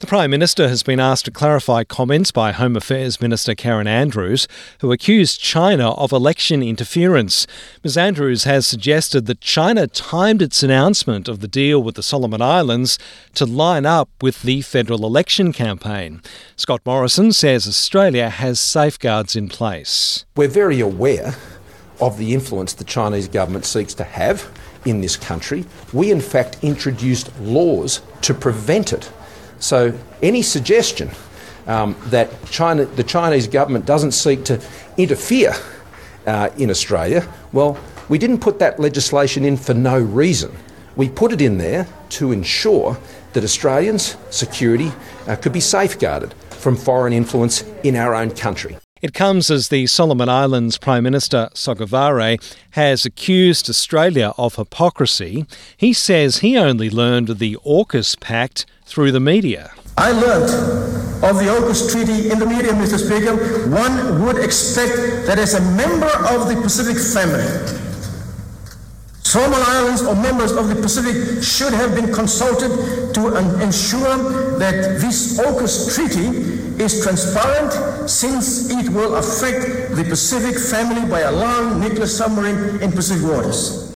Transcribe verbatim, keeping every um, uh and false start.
Prime Minister has been asked to clarify comments by Home Affairs Minister Karen Andrews, who accused China of election interference. Ms Andrews has suggested that China timed its announcement of the deal with the Solomon Islands to line up with the federal election campaign. Scott Morrison says Australia has safeguards in place. We're very aware of the influence the Chinese government seeks to have in this country. We, in fact, introduced laws to prevent it. So any suggestion um, that China, the Chinese government doesn't seek to interfere uh, in Australia, well, we didn't put that legislation in for no reason. We put it in there to ensure that Australians' security uh, could be safeguarded from foreign influence in our own country. It comes as the Solomon Islands Prime Minister Sogavare has accused Australia of hypocrisy. He says he only learned of the AUKUS Pact through the media. I learned of the AUKUS Treaty in the media, Mister Speaker. One would expect that as a member of the Pacific family, Solomon Islands or members of the Pacific should have been consulted to ensure that this AUKUS Treaty is transparent, since it will affect the Pacific family by allowing nuclear submarine in Pacific waters.